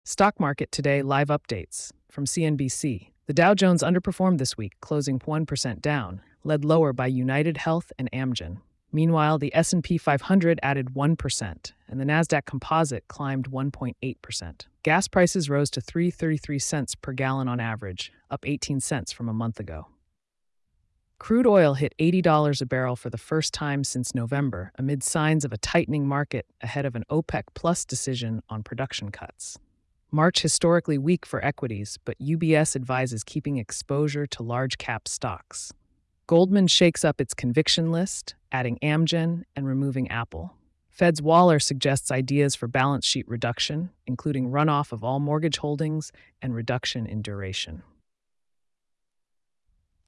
Stock market today live updates from CNBC. The Dow Jones underperformed this week, closing 1% down, led lower by United Health and Amgen. Meanwhile, the S&P 500 added 1%, and the Nasdaq Composite climbed 1.8%. Gas prices rose to 3.33 cents per gallon on average, up 18 cents from a month ago. Crude oil hit $80 a barrel for the first time since November, amid signs of a tightening market ahead of an OPEC Plus decision on production cuts. March historically weak for equities, but UBS advises keeping exposure to large-cap stocks. Goldman shakes up its conviction list, adding Amgen and removing Apple. Fed's Waller suggests ideas for balance sheet reduction, including runoff of all mortgage holdings and reduction in duration.